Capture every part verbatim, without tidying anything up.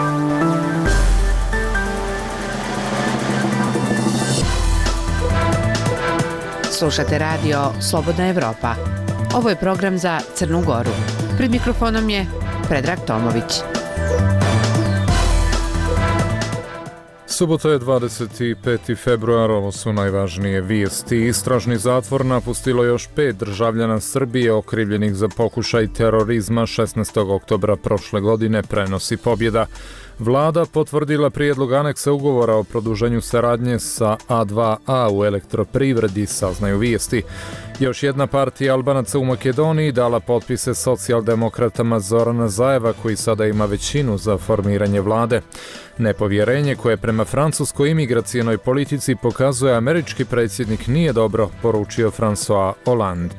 Slušate radio Slobodna Evropa. Ovo je program za Crnu Goru. Pred mikrofonom je Predrag Tomović. Subota je dvadeset peti februar, ovo su najvažnije vijesti. Istražni zatvor napustilo još pet državljana Srbije okrivljenih za pokušaj terorizma šesnaestog oktobra prošle godine, prenosi Pobjeda. Vlada potvrdila prijedlog aneksa ugovora o produženju saradnje sa A dva A u elektroprivredi, saznaju vijesti. Još jedna partija Albanaca u Makedoniji dala potpise socijaldemokratama Zorana Zajeva, koji sada ima većinu za formiranje vlade. Nepovjerenje koje prema francuskoj imigracijenoj politici pokazuje američki predsjednik nije dobro, poručio François Hollande.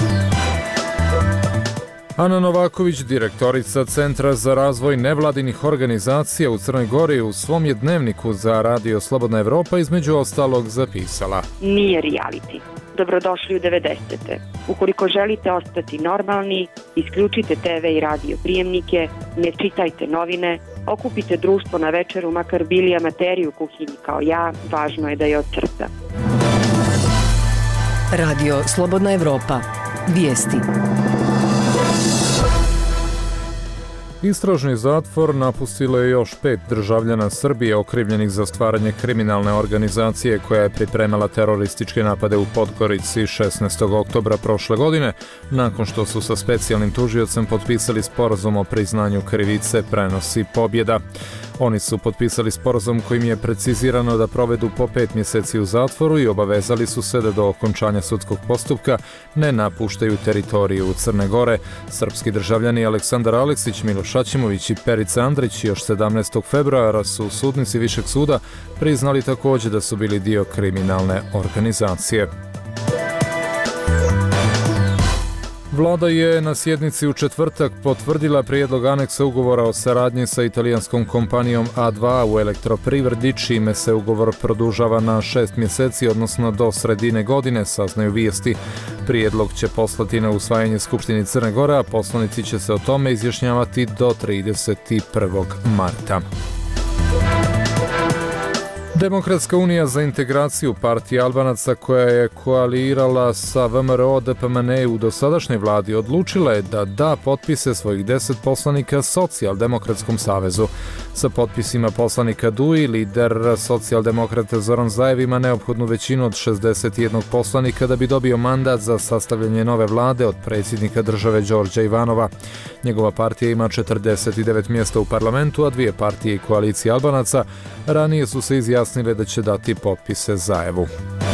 Ana Novaković, direktorica Centra za razvoj nevladinih organizacija u Crnoj Gori, u svom je dnevniku za radio Slobodna Evropa između ostalog zapisala: Nije reality. Dobrodošli u devedesete. Ukoliko želite ostati normalni, isključite te ve i radio prijemnike, ne čitajte novine, okupite društvo na večeru, makar bili amateri u kuhinji kao ja, važno je da je od srca. Radio Slobodna Evropa. Vijesti. Istražni zatvor napustilo je još pet državljana Srbije okrivljenih za stvaranje kriminalne organizacije koja je pripremala terorističke napade u Podgorici šesnaestog oktobra prošle godine, nakon što su sa specijalnim tužiocem potpisali sporazum o priznanju krivice, prenosi Pobjeda. Oni su potpisali sporazum kojim je precizirano da provedu po pet mjeseci u zatvoru i obavezali su se da do okončanja sudskog postupka ne napuštaju teritoriju Crne Gore. Srpski državljani Aleksandar Aleksić, Miloš Aćimović i Perica Andrić još sedamnaestog februara su sudnici Višeg suda priznali također da su bili dio kriminalne organizacije. Vlada je na sjednici u četvrtak potvrdila prijedlog aneksa ugovora o saradnji sa italijanskom kompanijom A dva A u elektroprivredi, čime se ugovor produžava na šest mjeseci, odnosno do sredine godine, saznaju vijesti. Prijedlog će poslati na usvajanje Skupštini Crne Gore, a poslanici će se o tome izjašnjavati do trideset prvog marta. Demokratska unija za integraciju, partija Albanaca koja je koalirala sa V M R O D P M N E u dosadašnjoj vladi, odlučila je da da potpise svojih deset poslanika Socijaldemokratskom savezu. Sa potpisima poslanika D U I, lider socijaldemokrata Zoran Zajev ima neophodnu većinu od šezdeset jedan poslanika da bi dobio mandat za sastavljanje nove vlade od predsjednika države Đorđa Ivanova. Njegova partija ima četrdeset devet mjesta u parlamentu, a dvije partije i koalicije Albanaca ranije su se izjasnile da će dati potpise Zajevu.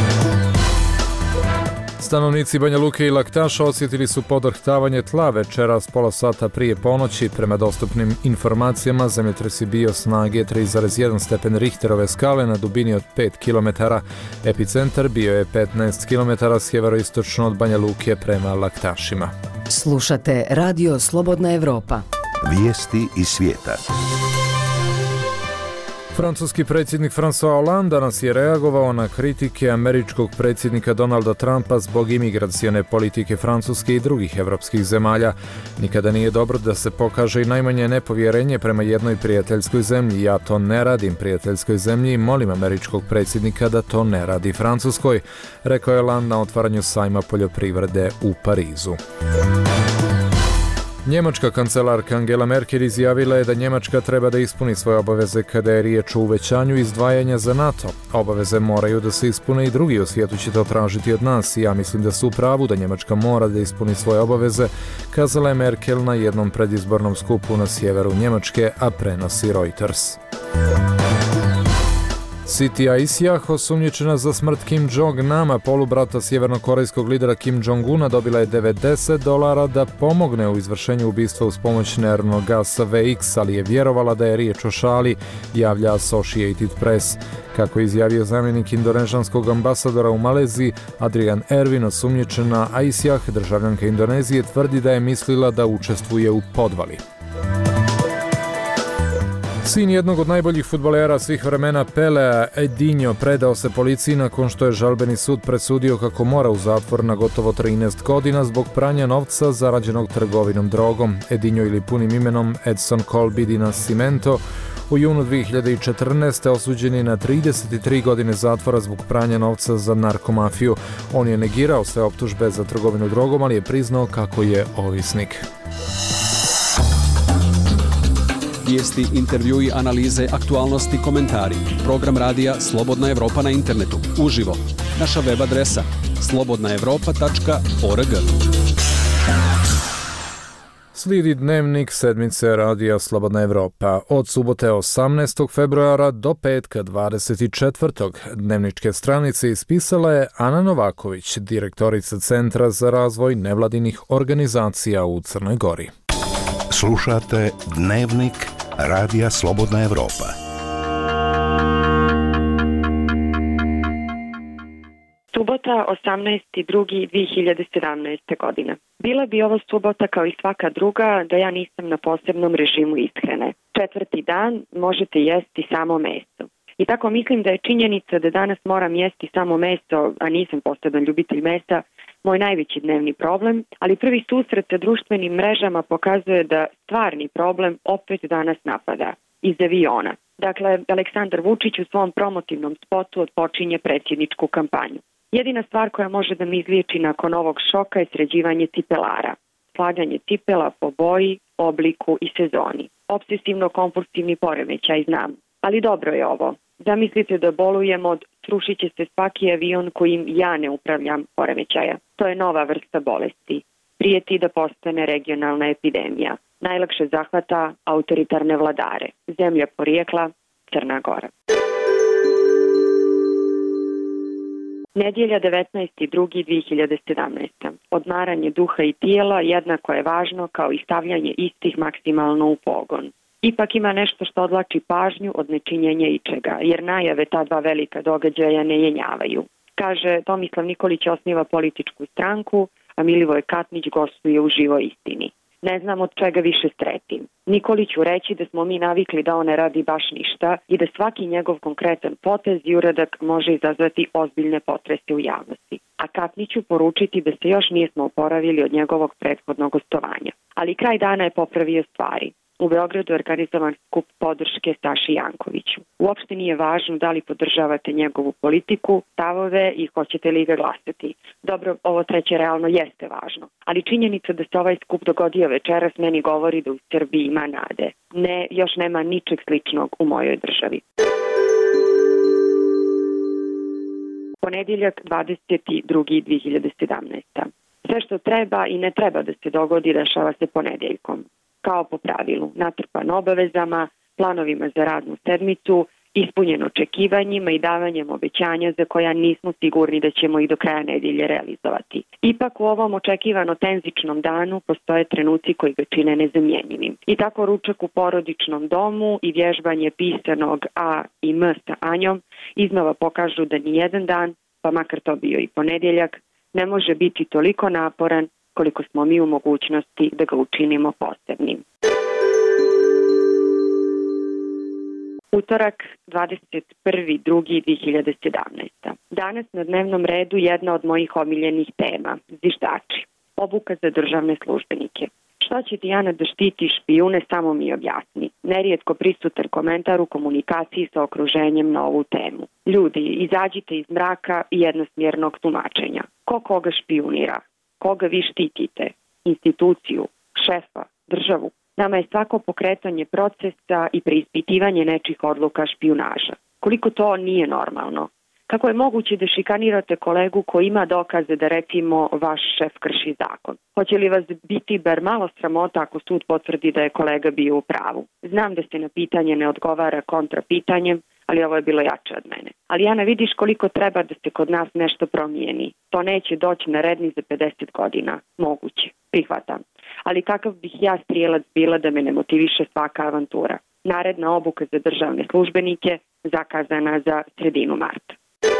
Stanovnici Banja Luke i Laktaša osjetili su podrhtavanje tla večeras pola sata prije ponoći. Prema dostupnim informacijama, zemljotres je bio snage tri zarez jedan stepen Richterove skale na dubini od pet kilometara. Epicentar bio je petnaest kilometara sjeveroistočno od Banja Luke prema Laktašima. Slušate radio Slobodna Evropa. Vijesti iz svijeta. Francuski predsjednik François Hollande danas je reagovao na kritike američkog predsjednika Donalda Trumpa zbog imigracione politike Francuske i drugih evropskih zemalja. Nikada nije dobro da se pokaže i najmanje nepovjerenje prema jednoj prijateljskoj zemlji. Ja to ne radim prijateljskoj zemlji i molim američkog predsjednika da to ne radi Francuskoj, rekao je Hollande na otvaranju sajma poljoprivrede u Parizu. Njemačka kancelarka Angela Merkel izjavila je da Njemačka treba da ispuni svoje obaveze kada je riječ o uvećanju izdvajanja za NATO. Obaveze moraju da se ispune i drugi u svijetu će to tražiti od nas i ja mislim da su u pravu da Njemačka mora da ispuni svoje obaveze, kazala je Merkel na jednom predizbornom skupu na sjeveru Njemačke, a prenosi Reuters. Siti Aisijah, osumnjičena za smrt Kim Jong-nama, polubrata sjevernokorejskog lidera Kim Jong-una, dobila je devedeset dolara da pomogne u izvršenju ubistva uz pomoć nervnog gasa V X, ali je vjerovala da je riječ o šali, javlja Associated Press. Kako je izjavio zamjenik indonežanskog ambasadora u Maleziji, Adrian Ervin, osumnjičena Aisijah, državljanka Indonezije, tvrdi da je mislila da učestvuje u podvali. Sin jednog od najboljih fudbalera svih vremena Pelea, Edinho, predao se policiji nakon što je žalbeni sud presudio kako mora u zatvor na gotovo trinaest godina zbog pranja novca zarađenog trgovinom drogom. Edinho ili punim imenom Edson Colby di Nascimento U junu dvije hiljade četrnaeste. osuđen je na trideset tri godine zatvora zbog pranja novca za narkomafiju. On je negirao sve optužbe za trgovinu drogom, ali je priznao kako je ovisnik. Vijesti, intervjui, analize, aktualnosti, komentari. Program radija Slobodna Evropa na internetu. Uživo. Naša web adresa slobodna evropa tačka org. Slijedi dnevnik sedmice radija Slobodna Evropa. Od subote osamnaestog februara do petka dvadeset četvrtog Dnevničke stranice ispisala je Ana Novaković, direktorica Centra za razvoj nevladinih organizacija u Crnoj Gori. Slušate Dnevnik radija Slobodna Evropa. Subota osamnaesti drugi dvije hiljade sedamnaeste. godine. Bila bi ovo subota kao i svaka druga da ja nisam na posebnom režimu ishrane. Četvrti dan možete jesti samo meso. I tako mislim da je činjenica da danas moram jesti samo meso, a nisam poseban ljubitelj mesa, moj najveći dnevni problem, ali prvi susret sa društvenim mrežama pokazuje da stvarni problem opet danas napada iz aviona. Dakle, Aleksandar Vučić u svom promotivnom spotu odpočinje predsjedničku kampanju. Jedina stvar koja može da me izliječi nakon ovog šoka je sređivanje cipelara. Slaganje cipela po boji, obliku i sezoni. Obsesivno-kompulsivni poremećaj, znam. Ali dobro je ovo. Zamislite da bolujem od srušit će se svaki avion kojim ja ne upravljam poremećaja. To je nova vrsta bolesti. Prijeti da postane regionalna epidemija. Najlakše zahvata autoritarne vladare. Zemlja porijekla, Crna Gora. Nedjelja devetnaesti drugi dvije hiljade sedamnaeste. Odmaranje duha i tijela jednako je važno kao i stavljanje istih maksimalno u pogon. Ipak ima nešto što odlači pažnju od nečinjenja ičega, jer najave ta dva velika događaja ne jenjavaju. Kaže, Tomislav Nikolić osniva političku stranku, a Milivoje Katnić gostuje u Živoj istini. Ne znam od čega više stretim. Nikoliću reći da smo mi navikli da on ne radi baš ništa i da svaki njegov konkretan potez i uradak može izazvati ozbiljne potrese u javnosti. A Katniću poručiti da se još nismo oporavili od njegovog prethodnog gostovanja. Ali kraj dana je popravio stvari. U Beogradu je organizovan skup podrške Saši Jankoviću. Uopšte nije važno da li podržavate njegovu politiku, stavove i hoćete li ga glasati. Dobro, ovo treće realno jeste važno. Ali činjenica da se ovaj skup dogodio večeras meni govori da u Srbiji ima nade. Ne, još nema ničeg sličnog u mojoj državi. Ponedjeljak dvadeseti drugi dvije hiljade sedamnaeste. Sve što treba i ne treba da se dogodi dešava se ponedjeljkom. Kao po pravilu, natrpan obavezama, planovima za radnu sedmicu, ispunjen očekivanjima i davanjem obećanja za koja nismo sigurni da ćemo i do kraja nedelje realizovati. Ipak u ovom očekivano tenzičnom danu postoje trenuci koji ga čine nezamjenjivim. I tako ručak u porodičnom domu i vježbanje pisanog A i M sa Anjom iznova pokažu da ni jedan dan, pa makar to bio i ponedjeljak, ne može biti toliko naporan koliko smo mi u mogućnosti da ga učinimo posebnim. Utorak, dvadeset prvi drugi dvije hiljade sedamnaeste. Danas na dnevnom redu jedna od mojih omiljenih tema, zviždači. Obuka za državne službenike. Šta će Dijana da štiti špijune, samo mi objasni. Nerijetko prisutan komentar u komunikaciji sa okruženjem na ovu temu. Ljudi, izađite iz mraka i jednosmjernog tumačenja. Ko koga špijunira? Koga vi štitite? Instituciju, šefa, državu. Nama je svako pokretanje procesa i preispitivanje nečih odluka špijunaža. Koliko to nije normalno? Kako je moguće da šikanirate kolegu koji ima dokaze da recimo vaš šef krši zakon? Hoće li vas biti bar malo sramota ako sud potvrdi da je kolega bio u pravu? Znam da se na pitanje ne odgovara kontrapitanjem, ali ovo je bilo jače od mene. Ali Ana, vidiš koliko treba da se kod nas nešto promijeni. To neće doći na red ni za pedeset godina. Moguće. Prihvatam. Ali kakav bih ja strijelac bila da me ne motiviše svaka avantura? Naredna obuka za državne službenike zakazana za sredinu marta.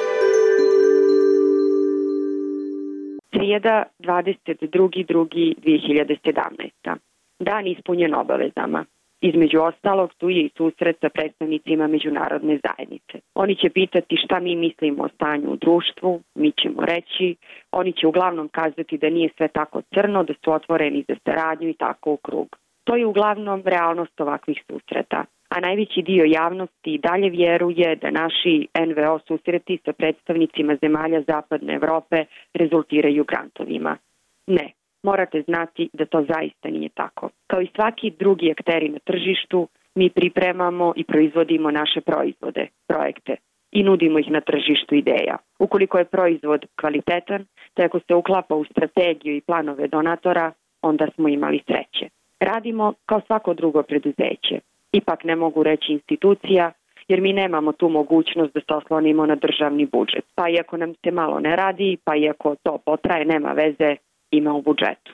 Srijeda, dvadeset drugi drugi dvije hiljade sedamnaeste. Dan ispunjen obavezama. Između ostalog, tu je i susret sa predstavnicima međunarodne zajednice. Oni će pitati šta mi mislimo o stanju u društvu, mi ćemo reći, oni će uglavnom kazati da nije sve tako crno, da su otvoreni za saradnju i tako u krug. To je uglavnom realnost ovakvih susreta. a najveći dio javnosti dalje vjeruje da naši en ve o susreti sa predstavnicima zemalja Zapadne Evrope rezultiraju grantovima. Ne, morate znati da to zaista nije tako. Kao i svaki drugi akteri na tržištu, mi pripremamo i proizvodimo naše proizvode, projekte i nudimo ih na tržištu ideja. Ukoliko je proizvod kvalitetan, te ako se uklapa u strategiju i planove donatora, onda smo imali sreće. Radimo kao svako drugo preduzeće. Ipak ne mogu reći institucija, jer mi nemamo tu mogućnost da se oslonimo na državni budžet. Pa iako nam se malo ne radi, pa iako to potraje, nema veze, ima u budžetu.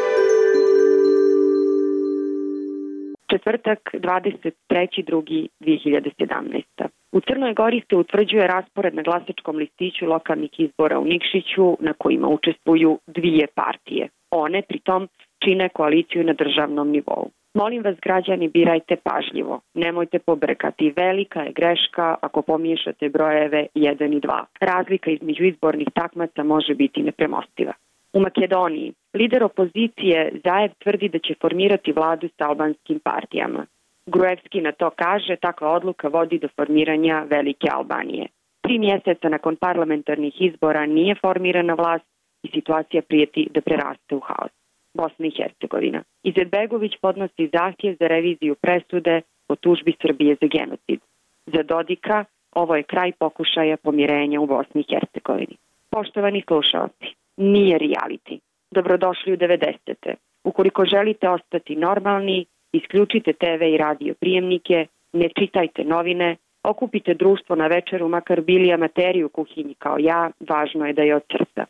Četvrtak, dvadeset trećeg drugog dve hiljade sedamnaeste. U Crnoj Gori se utvrđuje raspored na glasačkom listiću lokalnih izbora u Nikšiću na kojima učestvuju dvije partije. One, pritom, čine koaliciju na državnom nivou. Molim vas, građani, birajte pažljivo. Nemojte pobrkati. Velika je greška ako pomiješate brojeve jedan i dva. Razlika između izbornih takmaca može biti nepremostiva. U Makedoniji, lider opozicije Zaev tvrdi da će formirati vladu sa albanskim partijama. Gruevski na to kaže, takva odluka vodi do formiranja Velike Albanije. Tri mjeseca nakon parlamentarnih izbora nije formirana vlast i situacija prijeti da preraste u haos. Bosna i Hercegovina. Izetbegović podnosi zahtjev za reviziju presude o tužbi Srbije za genocid. Za Dodika ovo je kraj pokušaja pomirenja u Bosni i Hercegovini. Poštovani slušalci, nije reality. Dobrodošli u devedesete. Ukoliko želite ostati normalni, isključite te ve i radio prijemnike, ne čitajte novine, okupite društvo na večeru, makar bili amateri u kuhinji kao ja, važno je da je od srca.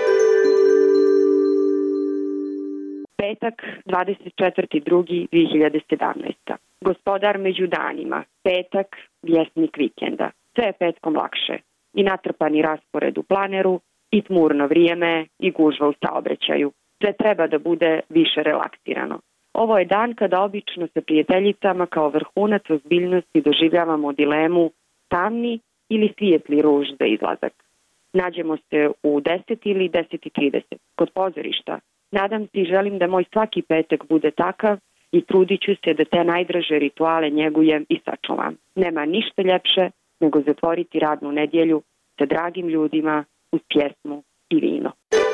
Petak, dvadeset četvrtog drugog dve hiljade sedamnaeste. Gospodar među danima. Petak, vjesnik vikenda. Sve je petkom lakše. I natrpani raspored u planeru, i tmurno vrijeme, i gužva u saobraćaju. Sve treba da bude više relaksirano. Ovo je dan kada obično sa prijateljicama kao vrhunac ozbiljnosti doživljavamo dilemu tamni ili svijetli ruž za izlazak. Nađemo se u deset ili deset i trideset kod pozorišta. Nadam se i želim da moj svaki petak bude takav i trudit ću se da te najdraže rituale njegujem i sačuvam. Nema ništa ljepše nego zatvoriti radnu nedjelju sa dragim ljudima uz pjesmu i vino.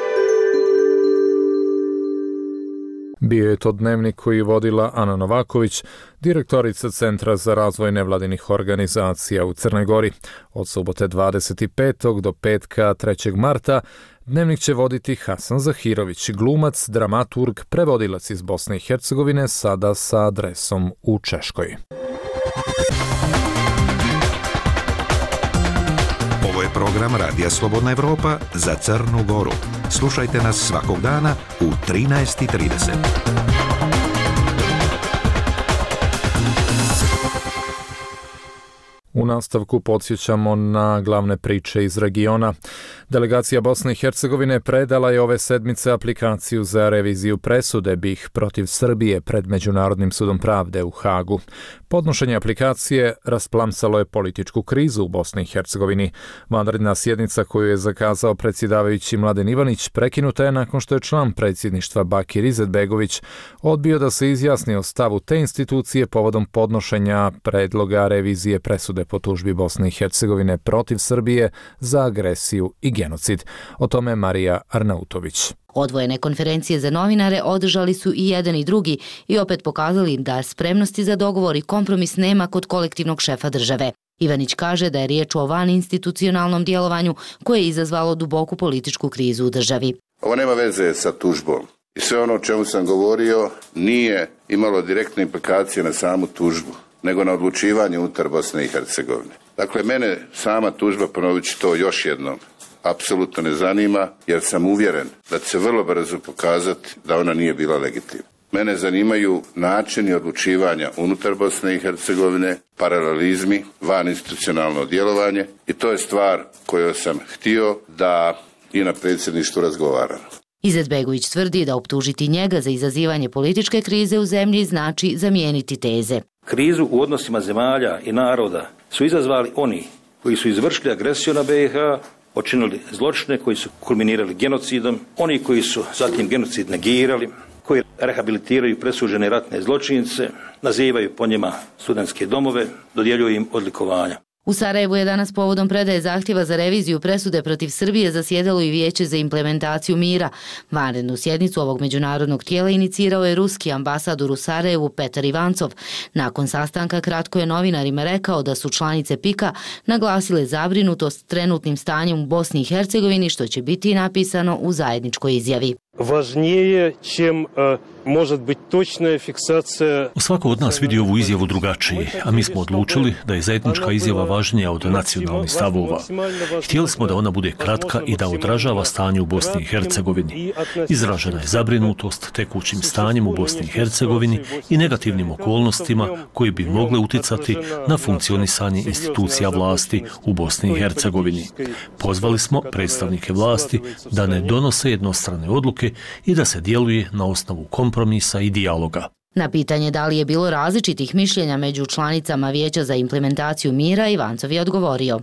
Bio je to dnevnik koji je vodila Ana Novaković, direktorica Centra za razvoj nevladinih organizacija u Crnoj Gori. Od subote dvadeset petog do petka trećeg marta dnevnik će voditi Hasan Zahirović, glumac, dramaturg, prevodilac iz Bosne i Hercegovine, sada sa adresom u Češkoj. Ovo je program Radija Slobodna Evropa za Crnu Goru. Slušajte nas svakog dana u trinaest i trideset. U nastavku podsjećamo na glavne priče iz regiona. Delegacija Bosne i Hercegovine predala je ove sedmice aplikaciju za reviziju presude B i ha protiv Srbije pred Međunarodnim sudom pravde u Hagu. Podnošenje aplikacije rasplamsalo je političku krizu u Bosni i Hercegovini. Vanredna sjednica koju je zakazao predsjedavajući Mladen Ivanić prekinuta je nakon što je član predsjedništva Bakir Izetbegović odbio da se izjasni o stavu te institucije povodom podnošenja predloga revizije presude po tužbi Bosne i Hercegovine protiv Srbije za agresiju i genocid. O tome Marija Arnautović. Odvojene konferencije za novinare održali su i jedan i drugi i opet pokazali da spremnosti za dogovor i kompromis nema kod kolektivnog šefa države. Ivanić kaže da je riječ o vaninstitucionalnom djelovanju koje je izazvalo duboku političku krizu u državi. Ovo nema veze sa tužbom. I sve ono o čemu sam govorio nije imalo direktne implikacije na samu tužbu, nego na odlučivanje unutar Bosne i Hercegovine. Dakle, mene sama tužba, ponovit ću to još jednom, apsolutno ne zanima, jer sam uvjeren da će se vrlo brzo pokazati da ona nije bila legitimna. Mene zanimaju načini odlučivanja unutar Bosne i Hercegovine, paralelizmi, vaninstitucionalno djelovanje i to je stvar koju sam htio da i na predsjedništvu razgovaramo. Izetbegović tvrdi da optužiti njega za izazivanje političke krize u zemlji znači zamijeniti teze. Krizu u odnosima zemalja i naroda su izazvali oni koji su izvršili agresiju na B i ha, počinili zločine koji su kulminirali genocidom, oni koji su zatim genocid negirali, koji rehabilitiraju presuđene ratne zločince, nazivaju po njima studentske domove, dodjeljuju im odlikovanja. U Sarajevu je danas povodom predaje zahtjeva za reviziju presude protiv Srbije zasjedalo i Vijeće za implementaciju mira. Vanrednu sjednicu ovog međunarodnog tijela inicirao je ruski ambasador u Sarajevu Petar Ivancov. Nakon sastanka kratko je novinarima rekao da su članice pika naglasile zabrinutost trenutnim stanjem u Bosni i Hercegovini, što će biti napisano u zajedničkoj izjavi. Važnije čem može biti točna fiksacija. Svako od nas vidi ovu izjavu drugačije, a mi smo odlučili da je zajednička izjava važnija od nacionalnih stavova. Htjeli smo da ona bude kratka i da odražava stanje u Bosni i Hercegovini. Izražena je zabrinutost tekućim stanjem u Bosni i Hercegovini i negativnim okolnostima koji bi mogle uticati na funkcionisanje institucija vlasti u Bosni i Hercegovini. Pozvali smo predstavnike vlasti da ne donose jednostrane odluke i da se djeluje na osnovu kompromisa i dijaloga. Na pitanje da li je bilo različitih mišljenja među članicama Vijeća za implementaciju mira, Ivancov je odgovorio.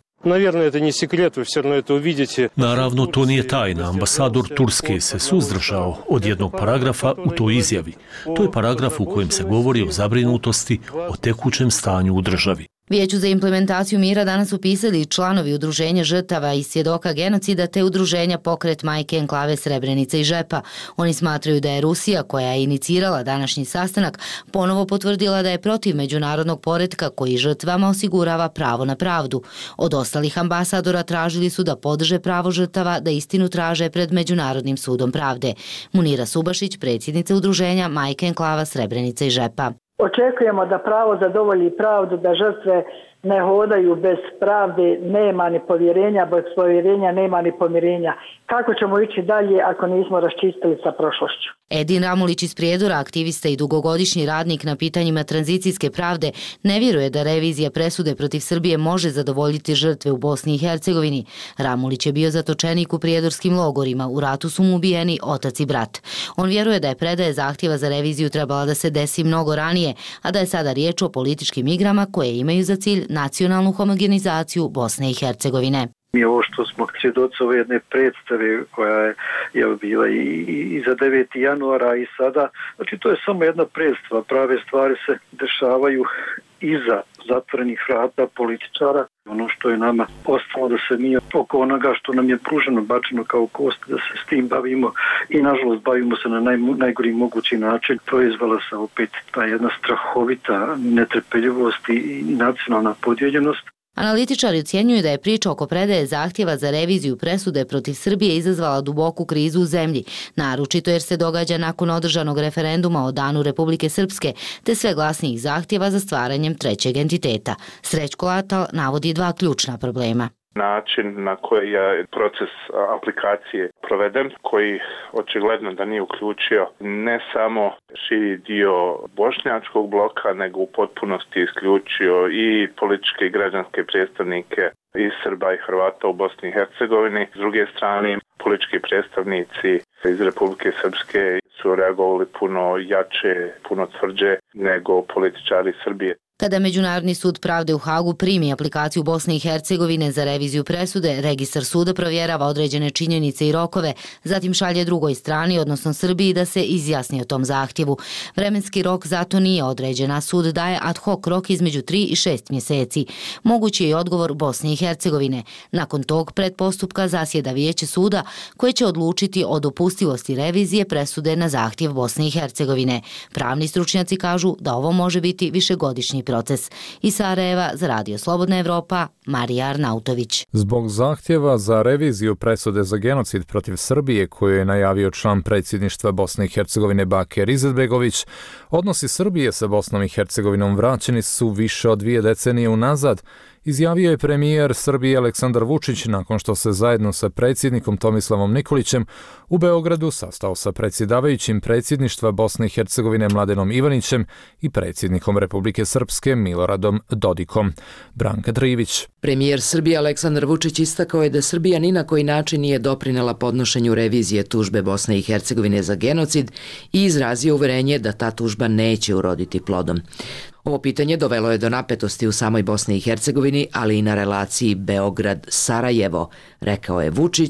Naravno, to nije tajna. Ambasador Turske se suzdržao od jednog paragrafa u toj izjavi. To je paragraf u kojem se govori o zabrinutosti o tekućem stanju u državi. Vijeću za implementaciju mira danas su pisali članovi Udruženja žrtava i svjedoka genocida te Udruženja Pokret majke enklave Srebrenica i Žepa. Oni smatraju da je Rusija, koja je inicirala današnji sastanak, ponovo potvrdila da je protiv međunarodnog poretka koji žrtvama osigurava pravo na pravdu. Od ostalih ambasadora tražili su da podrže pravo žrtava da istinu traže pred Međunarodnim sudom pravde. Munira Subašić, predsjednica Udruženja majke enklava Srebrenica i Žepa. Očekujemo da pravo zadovolji pravdu, da žrtve ne hodaju bez pravde, nema ni povjerenja, bez povjerenja nema ni pomirenja. Kako ćemo ići dalje ako nismo raščistili sa prošlošću? Edin Ramulić iz Prijedora, aktivista i dugogodišnji radnik na pitanjima tranzicijske pravde, ne vjeruje da revizija presude protiv Srbije može zadovoljiti žrtve u Bosni i Hercegovini. Ramulić je bio zatočenik u prijedorskim logorima, u ratu su mu ubijeni otac i brat. On vjeruje da je predaje zahtjeva za reviziju trebala da se desi mnogo ranije, a da je sada riječ o političkim igrama koje imaju za cilj nacionalnu homogenizaciju Bosne i Hercegovine. Mi ovo što smo svjedoci ove jedne predstave koja je, je bila i, i za deveti januara i sada, znači to je samo jedna predstava, prave stvari se dešavaju iza zatvorenih vrata političara. Ono što je nama ostalo da se mi oko onoga što nam je pruženo, bačeno kao kost, da se s tim bavimo i nažalost bavimo se na naj, najgori mogući način. Proizvala se opet ta jedna strahovita netrpeljivost i nacionalna podijeljenost. Analitičari ocjenjuju da je priča oko predaje zahtjeva za reviziju presude protiv Srbije izazvala duboku krizu u zemlji, naročito jer se događa nakon održanog referenduma o Danu Republike Srpske, te sve glasnijih zahtjeva za stvaranjem trećeg entiteta. Srećko Atal navodi dva ključna problema. Način na koji je proces aplikacije proveden, koji očigledno da nije uključio ne samo širi dio bošnjačkog bloka, nego u potpunosti isključio i političke i građanske predstavnike i Srba i Hrvata u Bosni i Hercegovini. S druge strane, politički predstavnici iz Republike Srpske su reagovali puno jače, puno tvrđe nego političari Srbije. Kada Međunarodni sud pravde u Hagu primi aplikaciju Bosne i Hercegovine za reviziju presude, registar suda provjerava određene činjenice i rokove, zatim šalje drugoj strani, odnosno Srbiji, da se izjasni o tom zahtjevu. Vremenski rok zato nije određen, a sud daje ad hoc rok između tri i šest mjeseci. Mogući je i odgovor Bosne i Hercegovine. Nakon tog predpostupka zasjeda Vijeće suda koje će odlučiti o dopustivosti revizije presude na zahtjev Bosne i Hercegovine. Pravni stručnjaci kažu da ovo može biti višegodišnji proces. Iz Sarajeva za Radio Slobodna Evropa, Marija Arnautović. Zbog zahtjeva za reviziju presude za genocid protiv Srbije koju je najavio član predsjedništva Bosne i Hercegovine Baker Izetbegović, odnosi Srbije sa Bosnom i Hercegovinom vraćeni su više od dvije decenije unazad, izjavio je premijer Srbije Aleksandar Vučić nakon što se zajedno sa predsjednikom Tomislavom Nikolićem u Beogradu sastao sa predsjedavajućim predsjedništva Bosne i Hercegovine Mladenom Ivanićem i predsjednikom Republike Srpske Miloradom Dodikom. Branka Trivić. Premijer Srbije Aleksandar Vučić istakao je da Srbija ni na koji način nije doprinela podnošenju revizije tužbe Bosne i Hercegovine za genocid i izrazio uverenje da ta tužba neće uroditi plodom. Ovo pitanje dovelo je do napetosti u samoj Bosni i Hercegovini, ali i na relaciji Beograd-Sarajevo, rekao je Vučić,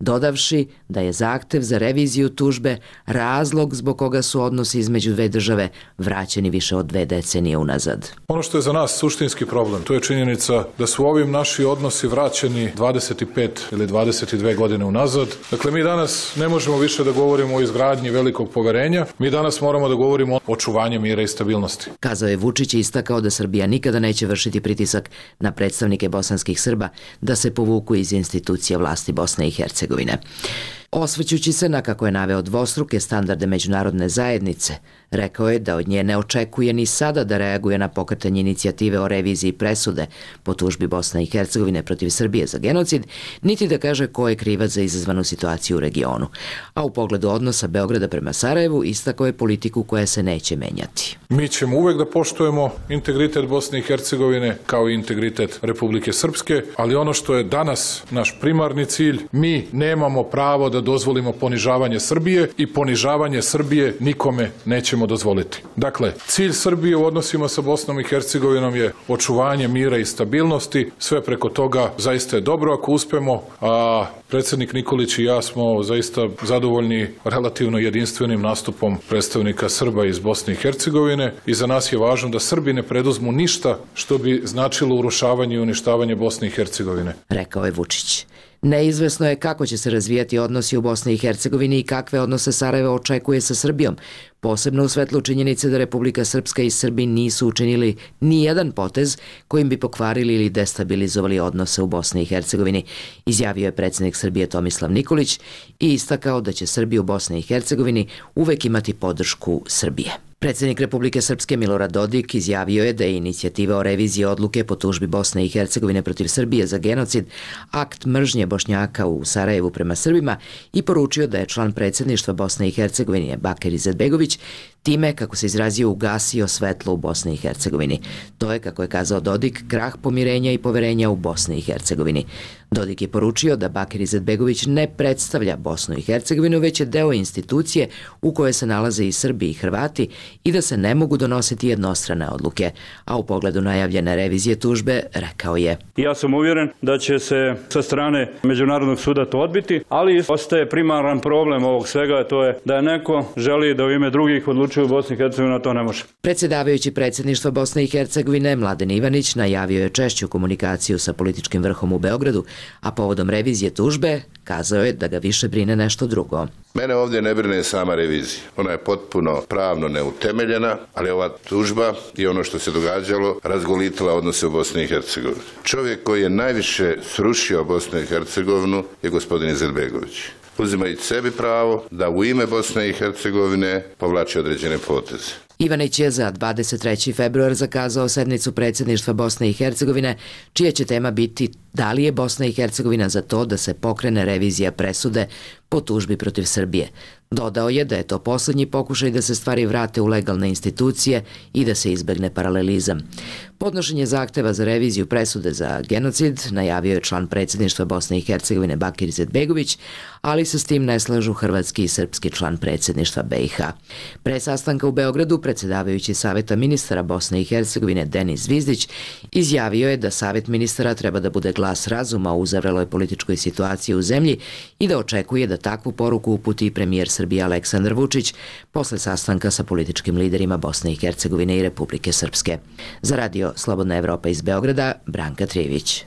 dodavši da je zahtev za reviziju tužbe razlog zbog koga su odnosi između dve države vraćeni više od dve decenije unazad. Ono što je za nas suštinski problem, to je činjenica da su ovim naši odnosi vraćeni dvadeset pet ili dvadeset dve godine unazad. Dakle, mi danas ne možemo više da govorimo o izgradnji velikog poverenja, mi danas moramo da govorimo o očuvanju mira i stabilnosti. Kazao je Vučić i istakao da Srbija nikada neće vršiti pritisak na predstavnike bosanskih Srba da se povuku iz institucija vlasti Bosne i Hercegovine. Osvrćući se na, kako je naveo, dvostruke standarde međunarodne zajednice, rekao je da od nje ne očekuje ni sada da reaguje na pokretanje inicijative o reviziji presude po tužbi Bosne i Hercegovine protiv Srbije za genocid, niti da kaže ko je krivac za izazvanu situaciju u regionu. A u pogledu odnosa Beograda prema Sarajevu istakao je politiku koja se neće menjati. Mi ćemo uvek da poštujemo integritet Bosne i Hercegovine kao i integritet Republike Srpske, ali ono što je danas naš primarni cilj, mi nemamo pravo da dozvolimo ponižavanje Srbije i ponižavanje Srbije nikome nećemo dozvoliti. Dakle, cilj Srbije u odnosima sa Bosnom i Hercegovinom je očuvanje mira i stabilnosti, sve preko toga zaista je dobro ako uspemo, a predsjednik Nikolić i ja smo zaista zadovoljni relativno jedinstvenim nastupom predstavnika Srba iz Bosne i Hercegovine i za nas je važno da Srbi ne preduzmu ništa što bi značilo urušavanje i uništavanje Bosne i Hercegovine. Rekao je Vučić. Neizvesno je kako će se razvijati odnosi u Bosni i Hercegovini i kakve odnose Sarajevo očekuje sa Srbijom, posebno u svetlu činjenice da Republika Srpska i Srbi nisu učinili ni jedan potez kojim bi pokvarili ili destabilizovali odnose u Bosni i Hercegovini, izjavio je predsjednik Srbije Tomislav Nikolić i istakao da će Srbi u Bosni i Hercegovini uvek imati podršku Srbije. Predsjednik Republike Srpske Milorad Dodik izjavio je da je inicijativa o reviziji odluke po tužbi Bosne i Hercegovine protiv Srbije za genocid akt mržnje Bošnjaka u Sarajevu prema Srbima i poručio da je član predsjedništva Bosne i Hercegovine Bakir Izetbegović time, kako se izrazio, ugasio svetlo u Bosni i Hercegovini. To je, kako je kazao Dodik, krah pomirenja i poverenja u Bosni i Hercegovini. Dodik je poručio da Bakir Izetbegović ne predstavlja Bosnu i Hercegovinu, već je deo institucije u kojoj se nalaze i Srbi i Hrvati i da se ne mogu donositi jednostrane odluke. A u pogledu najavljene revizije tužbe rekao je: Ja sam uvjeren da će se sa strane Međunarodnog suda to odbiti, ali ostaje primaran problem ovog svega, to je da neko želi da u ime drugih odlučuje u Bosni i Hercegovini, a to ne može. Predsjedavajući predsjedništva Bosne i Hercegovine Mladen Ivanić najavio je češću komunikaciju sa političkim vrhom u Beogradu, a povodom revizije tužbe kazao je da ga više brine nešto drugo. Mene ovdje ne brine sama revizija. Ona je potpuno pravno neutemeljena, ali ova tužba i ono što se događalo razgolitila odnose u Bosni i Hercegovini. Čovjek koji je najviše srušio Bosnu i Hercegovinu je gospodin Izetbegović, uzimajući sebi pravo da u ime Bosne i Hercegovine povlači određene poteze. Ivanić je za dvadeset treći februar zakazao sednicu predsjedništva Bosne i Hercegovine, čija će tema biti da li je Bosna i Hercegovina za to da se pokrene revizija presude po tužbi protiv Srbije. Dodao je da je to posljednji pokušaj da se stvari vrate u legalne institucije i da se izbegne paralelizam. Podnošenje zahteva za reviziju presude za genocid najavio je član predsjedništva Bosne i Hercegovine Bakir Izetbegović, ali se s tim ne slažu hrvatski i srpski član predsjedništva B i H. Pre sastanka u Beogradu predsjedavajući Saveta ministara Bosne i Hercegovine Denis Zvizdić izjavio je da Savet ministara treba da bude glas razuma u uzavreloj političkoj situaciji u zemlji i da očekuje da takvu poruku uputi i premijer Srbije Aleksandar Vučić posle sastanka sa političkim liderima Bosne i Hercegovine i Republike Srpske. Za radio Slobodna Evropa iz Beograda, Branka Trijević.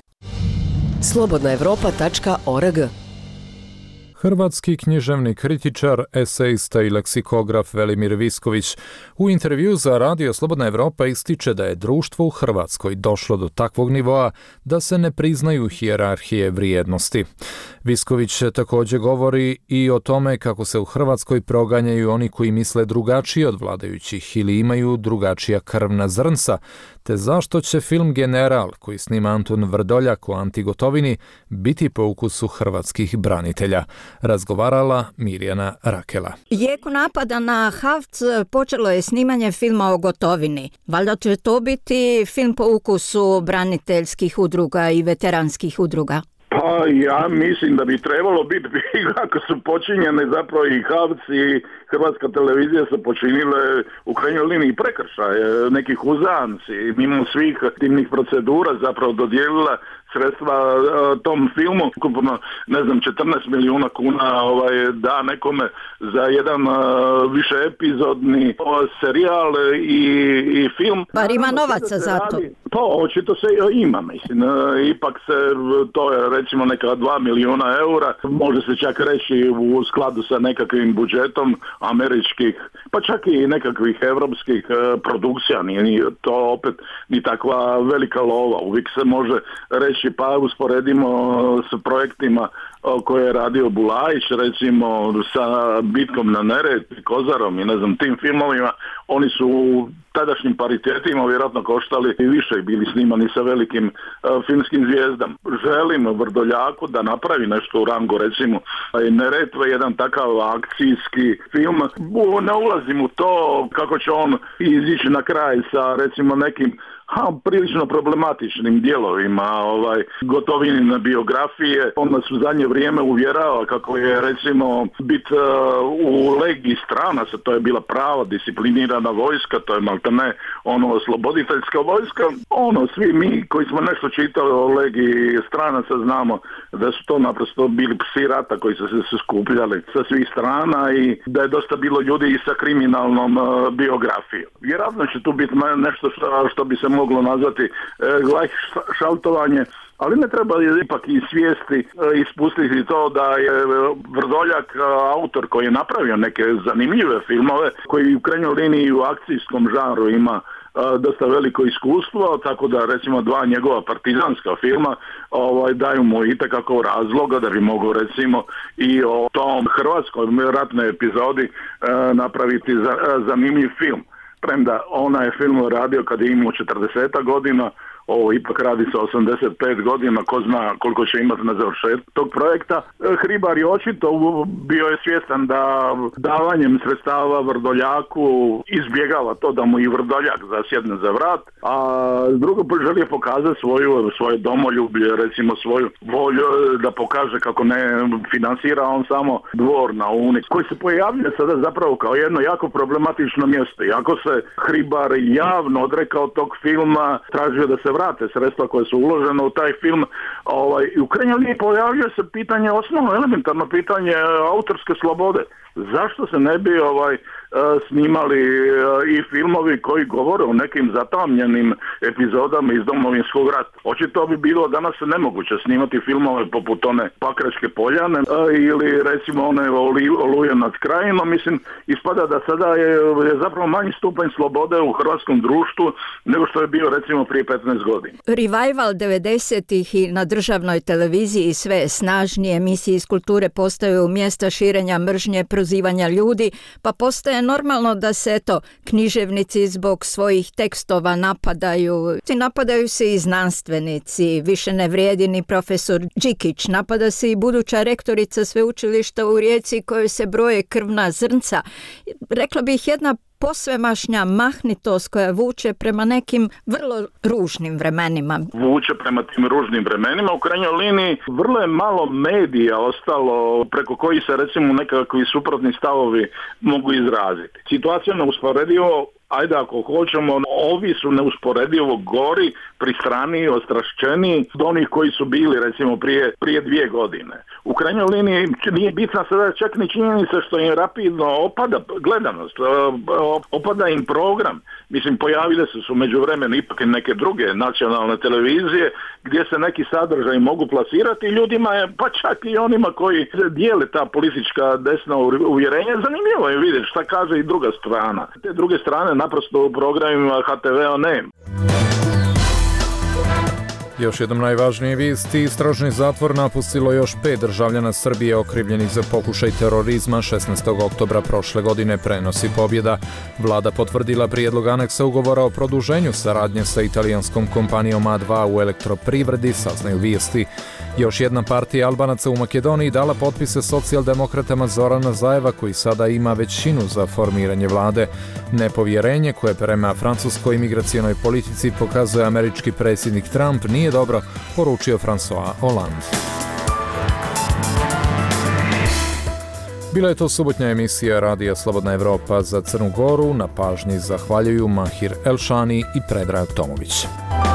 slobodna evropa tačka org. Hrvatski književni kritičar, esejista i leksikograf Velimir Visković u intervju za Radio Slobodna Evropa ističe da je društvo u Hrvatskoj došlo do takvog nivoa da se ne priznaju hijerarhije vrijednosti. Visković također govori i o tome kako se u Hrvatskoj proganjaju oni koji misle drugačije od vladajućih ili imaju drugačija krvna zrnca, te zašto će film General, koji snima Antun Vrdoljak o Anti Gotovini, biti po ukusu hrvatskih branitelja. Razgovarala Mirjana Rakela. Jeku napada na Havc počelo je snimanje filma o Gotovini. Valjda će to biti film po ukusu braniteljskih udruga i veteranskih udruga. Pa ja mislim da bi trebalo biti, ako su počinjene zapravo i Havci i Hrvatska televizija su počinile u krajnjoj liniji prekršaje, nekih uzanci, mimo svih timnih procedura zapravo dodijelila sredstva tom filmu, ukupno ne znam četrnaest milijuna kuna ovaj, da nekome za jedan više epizodni serijal i, i film. Bar ima novaca za to. Pa očito se ima, mislim. Ipak se, to je recimo neka dva milijuna eura, može se čak reći u skladu sa nekakvim budžetom američkih, pa čak i nekakvih evropskih produkcija, nije to opet ni takva velika lova. Uvijek se može reći pa usporedimo s projektima koje je radio Bulajić, recimo sa Bitkom na Neretvi, Kozarom i ne znam tim filmovima, oni su u tadašnjim paritetima vjerojatno koštali i više i bili snimani sa velikim uh, filmskim zvijezdama. Želim Vrdoljaku da napravi nešto u rangu, recimo Neretve, jedan takav akcijski film. Ne ulazim u to kako će on izići na kraj sa recimo nekim ha, prilično problematičnim dijelovima ovaj, Gotovinine biografije. On nas u zadnje vrijeme uvjerava kako je recimo bit uh, u legiji stranaca, to je bila prava disciplinirana vojska, to je maltene ono osloboditeljska vojska. Ono, svi mi koji smo nešto čitali o legiji stranaca znamo da su to naprosto bili psi rata koji su se skupljali sa svih strana i da je dosta bilo ljudi i sa kriminalnom uh, biografijom. Vjerojatno će tu biti nešto što, što bi se moglo nazvati e, gleichschaltovanje, ali ne treba ipak i svijesti e, ispustiti to da je Vrdoljak e, autor koji je napravio neke zanimljive filmove, koji u krajnjoj liniji u akcijskom žanru ima e, dosta veliko iskustvo, tako da recimo dva njegova partizanska filma ovaj, daju mu itekako razloga da bi mogu recimo i o tom hrvatskoj ratnoj epizodi e, napraviti za, e, zanimljiv film. Premda ona je film radio kad je imao četrdeset godina, ovo ipak radi sa osamdeset pet godina, ko zna koliko će imati na završetku tog projekta. Hribar je očito bio je svjestan da davanjem sredstava Vrdoljaku izbjegava to da mu i Vrdoljak zasjedne za vrat, a drugo želio pokazati svoju, svoje domoljublje, recimo svoju volju da pokaže kako ne financira on samo dvor na Uni, koji se pojavlja sada zapravo kao jedno jako problematično mjesto. Iako se Hribar javno odrekao tog filma, tražio da se vrate sredstva koje su uložene u taj film, ovaj, u krajnjoj liniji pojavljuje se pitanje, osnovno elementarno pitanje autorske slobode. Zašto se ne bi ovaj snimali i filmovi koji govore o nekim zatamljenim epizodama iz Domovinskog rata? Očito bi bilo danas nemoguće snimati filmove poput one Pakračke poljane ili recimo one Oluje nad Krajinom. Mislim, ispada da sada je, je zapravo manji stupanj slobode u hrvatskom društvu nego što je bio recimo prije petnaest godina. Revival devedesetih i na državnoj televiziji sve snažnije emisije iz kulture postaju mjesta širenja mržnje, prozivanja ljudi, pa postaje normalno da se eto književnici zbog svojih tekstova napadaju. Napadaju se i znanstvenici, više ne vrijedi ni profesor Đikić, napada se i buduća rektorica sveučilišta u Rijeci kojoj se broje krvna zrnca. Rekla bih jedna posvemašnja mahnitost koja vuče prema nekim vrlo ružnim vremenima. Vuče prema tim ružnim vremenima. U krajnjoj liniji vrlo je malo medija ostalo preko koji se recimo nekakvi suprotni stavovi mogu izraziti. Situacija neusporedivo, ajde ako hoćemo, ovi su neusporedivo gori, pristraniji, ostrašćeniji od onih koji su bili recimo prije, prije dvije godine. U krajnjoj liniji nije bitna sada čak ni činjenica što im rapidno opada gledanost, opada im program. Mislim, pojavile su su međuvremenu ipak i neke druge nacionalne televizije gdje se neki sadržaji mogu plasirati ljudima, je, pa čak i onima koji dijele ta politička desna uvjerenja. Zanimljivo je vidjeti šta kaže i druga strana. Te druge strane naprosto u programima ha te ve-a nema. Još jednom najvažnije vijesti, istražni zatvor napustilo još pet državljana Srbije okrivljenih za pokušaj terorizma šesnaestog oktobra prošle godine, prenosi Pobjeda. Vlada potvrdila prijedlog aneksa ugovora o produženju saradnje sa italijanskom kompanijom A dva u elektroprivredi, saznaju vijesti. Još jedna partija Albanaca u Makedoniji dala potpise socijaldemokratama Zorana Zajeva, koji sada ima većinu za formiranje vlade. Nepovjerenje koje prema francuskoj imigracijonoj politici pokazuje američki predsjednik Trump nije dobro, poručio François Hollande. Bila je to subotnja emisija Radija Slobodna Evropa za Crnu Goru. Na pažnji zahvaljuju Mahir Elšani i Predrag Tomović.